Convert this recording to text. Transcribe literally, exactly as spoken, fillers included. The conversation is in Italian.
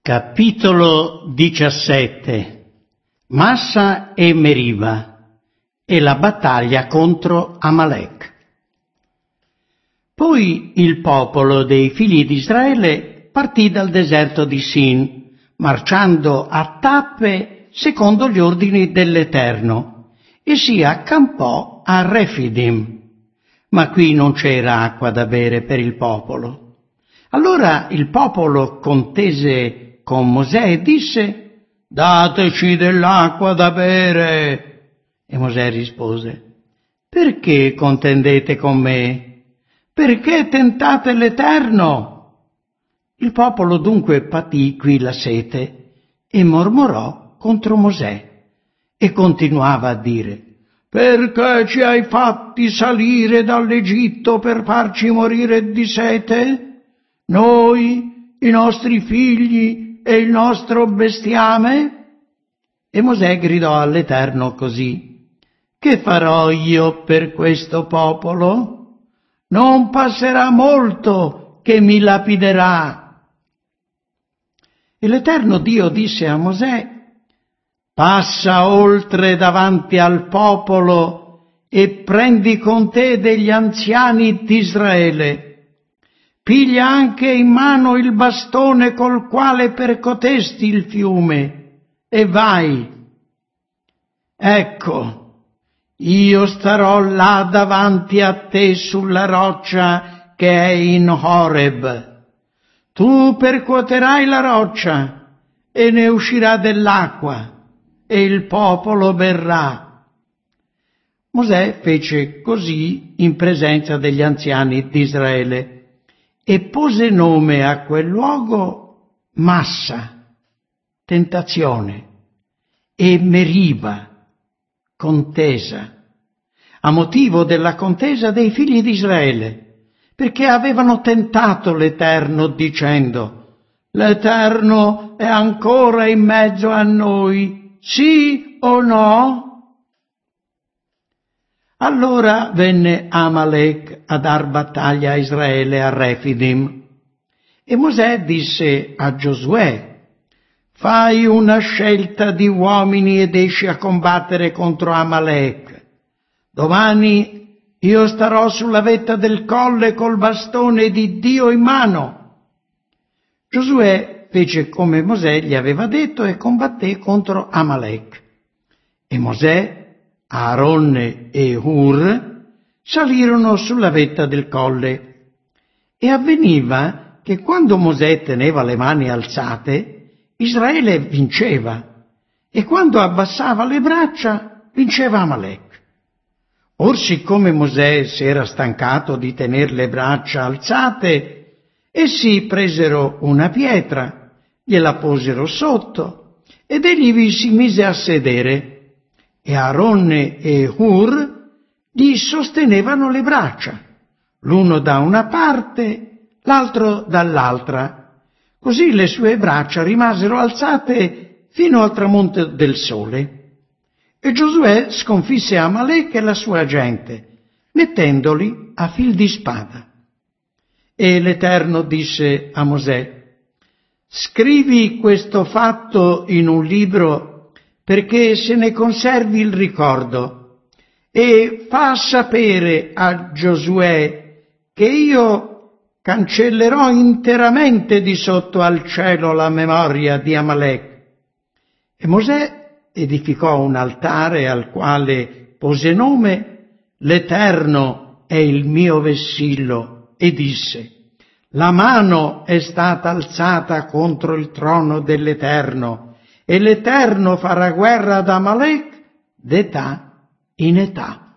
Capitolo diciassette. Massa e Meriba e la battaglia contro Amalek. Poi il popolo dei figli di Israele partì dal deserto di Sin, marciando a tappe secondo gli ordini dell'Eterno, e si accampò a Refidim. Ma qui non c'era acqua da bere per il popolo. Allora il popolo contese con Mosè e disse: «Dateci dell'acqua da bere!» E Mosè rispose: «Perché contendete con me? Perché tentate l'Eterno?» Il popolo dunque patì qui la sete e mormorò contro Mosè e continuava a dire: «Perché ci hai fatti salire dall'Egitto per farci morire di sete? Noi, i nostri figli e il nostro bestiame?» E Mosè gridò all'Eterno così: «Che farò io per questo popolo? Non passerà molto che mi lapiderà». E l'Eterno Dio disse a Mosè: «Passa oltre davanti al popolo e prendi con te degli anziani d'Israele. Piglia anche in mano il bastone col quale percotesti il fiume e vai. Ecco, io starò là davanti a te sulla roccia che è in Horeb. Tu percuoterai la roccia e ne uscirà dell'acqua e il popolo berrà». Mosè fece così in presenza degli anziani d'Israele e pose nome a quel luogo Massa, tentazione, e Meriba, contesa, a motivo della contesa dei figli di Israele, perché avevano tentato l'Eterno dicendo: «L'Eterno è ancora in mezzo a noi, sì o no?» Allora venne Amalek a dar battaglia a Israele a Refidim. E Mosè disse a Giosuè: «Fai una scelta di uomini ed esci a combattere contro Amalek. Domani io starò sulla vetta del colle col bastone di Dio in mano». Giosuè fece come Mosè gli aveva detto e combatté contro Amalek. E Mosè, Aaronne e Hur salirono sulla vetta del colle. E avveniva che quando Mosè teneva le mani alzate, Israele vinceva, e quando abbassava le braccia, vinceva Amalek. Or siccome Mosè si era stancato di tener le braccia alzate, essi presero una pietra, gliela posero sotto, ed egli vi si mise a sedere, e Aaronne e Hur gli sostenevano le braccia, l'uno da una parte, l'altro dall'altra. Così le sue braccia rimasero alzate fino al tramonto del sole. E Giosuè sconfisse Amalek e la sua gente, mettendoli a fil di spada. E l'Eterno disse a Mosè: «Scrivi questo fatto in un libro perché se ne conservi il ricordo, e fa sapere a Giosuè che io cancellerò interamente di sotto al cielo la memoria di Amalek». E Mosè edificò un altare al quale pose nome «L'Eterno è il mio vessillo», e disse: «La mano è stata alzata contro il trono dell'Eterno, e l'Eterno farà guerra ad Amalek d'età in età».